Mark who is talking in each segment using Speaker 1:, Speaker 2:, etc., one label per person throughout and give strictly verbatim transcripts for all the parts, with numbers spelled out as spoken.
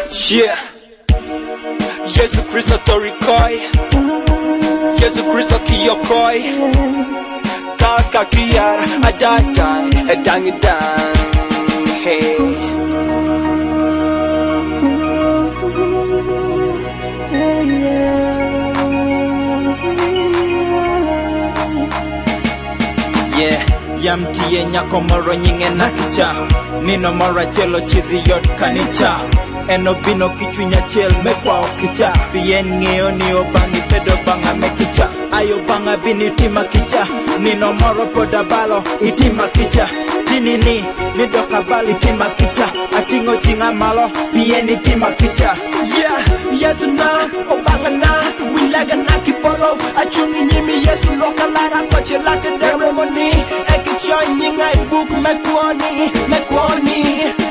Speaker 1: Yeah. Yesu Kristo torikoi, Yesu Kristo kiyokoi, kaka kiyara adadai edangidan. Hey. Yeah, yamtiye nyako moro nyinge nakicha, nino moro chelo chidhiyot kanicha. Eno bino kichwinya chel mekwa okicha, bien ngeo ni obangi pedo banga mekicha. Ayo banga bini tima kicha, nino moro poda balo itima kicha. Tinini nidoka bali tima kicha, atingo chinga malo bien itima kicha. Yeah, yes na obanga na wilaga na kipolo, achungi nyimi Yesu loka lara koche lake ceremony. Ekicha nyinga ibuk mekwoni mekwoni.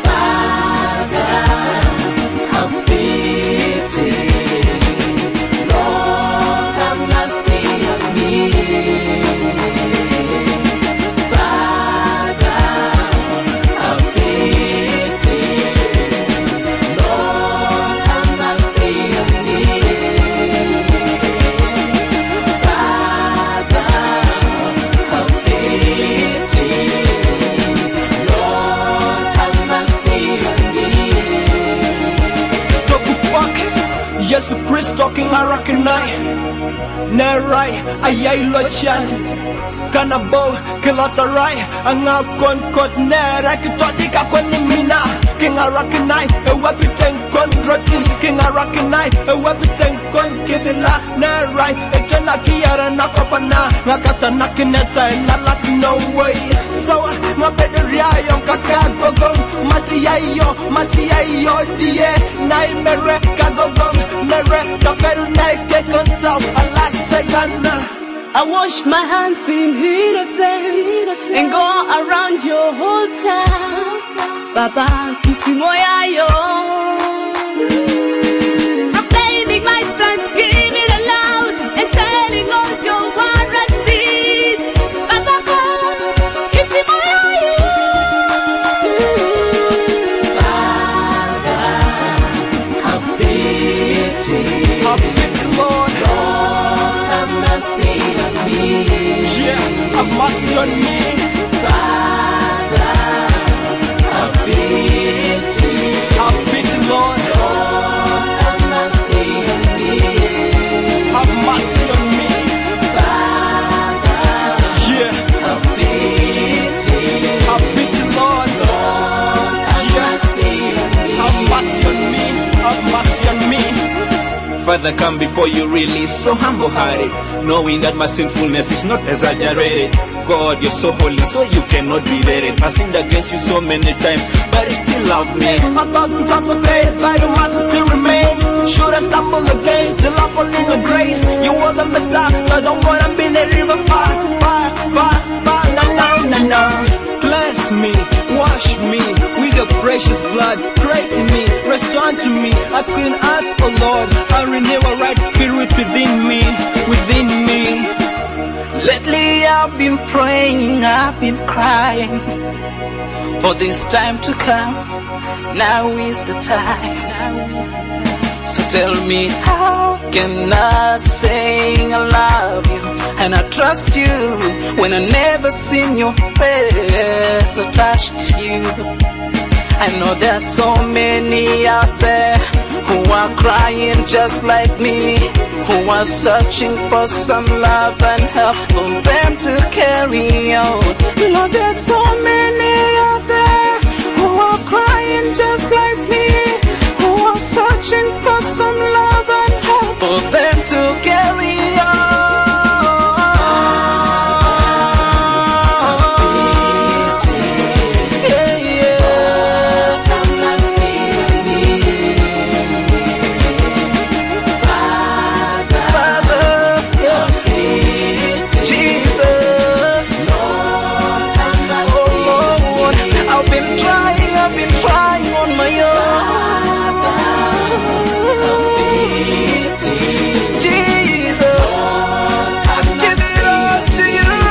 Speaker 1: Yesu Kristo kingarakinai nerai ayai lochan kanabo kilatarai angakon kot nera kitodika koni mina kingarakinai ewapiten kon roti kingarakinai ewapiten kon kidila nerai etena kiara nakopana ngakata nakineta nalak no way so ngapederia yon kakagogong matiyayo matiyayo die nai mere kagogong mere kaperu neke kontau alasegana.
Speaker 2: I wash my hands in innocence and go around your whole town. Baba, kitimoya yo. Proclaiming my thanksgiving aloud and telling all your wondrous deeds. Baba, kitimoya yo.
Speaker 1: Father, have pity, have pity, Lord. Have mercy on me. Yeah, have mercy on me. Father, have pity. Have pity, Lord. Have mercy on me. Have mercy on me. Father, yeah, have pity. Have pity, Lord. Have mercy on me. Have mercy on me. Have mercy on me. Father, come before you really so humble-hearted, knowing that my sinfulness is not exaggerated. God, you're so holy, so you cannot be rated. I sinned against you so many times, but you still love me. A thousand times of faith, vital mass still remains. Should I stumble again, still I fall in your grace. You are the Messiah, so I don't wanna be the river far, far, far, far. No, no, no, no. Bless me, wash me with your precious blood. Create in me, restore to me a clean heart, oh Lord, and renew a right spirit within me, within me. Lately I've been praying, I've been crying for this time to come. Now is the time. So tell me, how can I say I love you and I trust you when I never seen your face or touched you? I know there's so many out there who are crying just like me, who are searching for some love and help for them to carry on. Lord, there's so many out there who are crying just like me, who are searching for some love and help for them to carry on.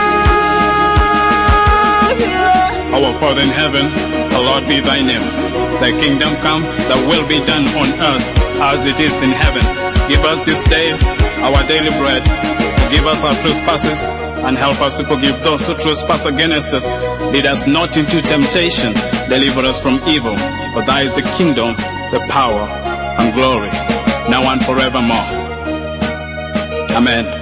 Speaker 3: Father in heaven, hallowed be thy name. Thy kingdom come, thy will be done on earth as it is in heaven. Give us this day our daily bread. Forgive us our trespasses, and help us to forgive those who trespass against us. Lead us not into temptation, deliver us from evil. For thy is the kingdom, the power, and glory, now and forevermore. Amen.